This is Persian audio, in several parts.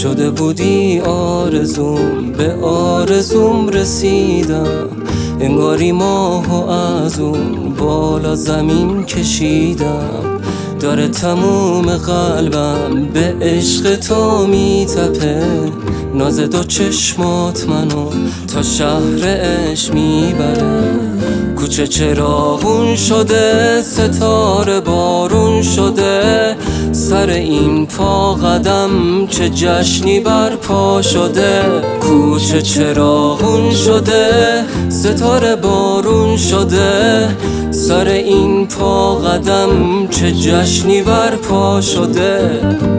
شده بودی آرزوم، به آرزوم رسیدم. انگاری ماهو از اون بالا زمین کشیدم. داره تموم قلبم به عشق تو میتپه. ناز دو چشمات منو تا شهر عشق میبره. کوچه چراغون شده، ستاره بارون شده. سر این پا قدم چه جشنی برپا شده. کوچه چراغون شده، ستاره بارون شده. سر این پا قدم چه جشنی برپا شده.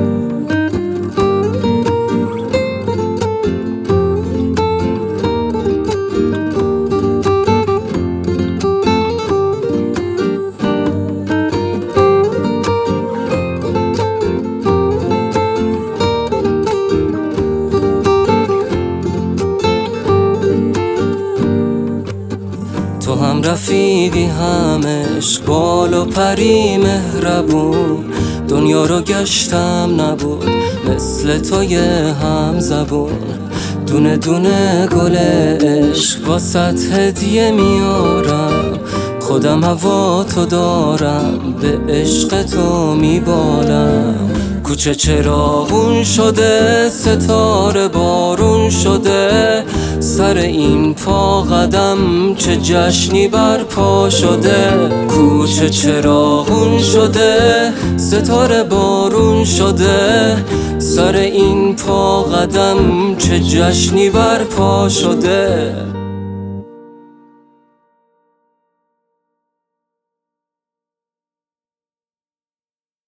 تو هم رفیقی، هم اشقال و پری مهربون. دنیا رو گشتم نبود مثل توی هم زبون. دونه دونه گل عشق واسط هدیه میارم. خودم هوا تو دارم، به عشق تو میبالم. کوچه چراغون شده، ستاره بارون شده. سر این پا قدم چه جشنی برپا شده. کوچه چراغون شده، ستاره بارون شده. سر این پا قدم چه جشنی برپا شده.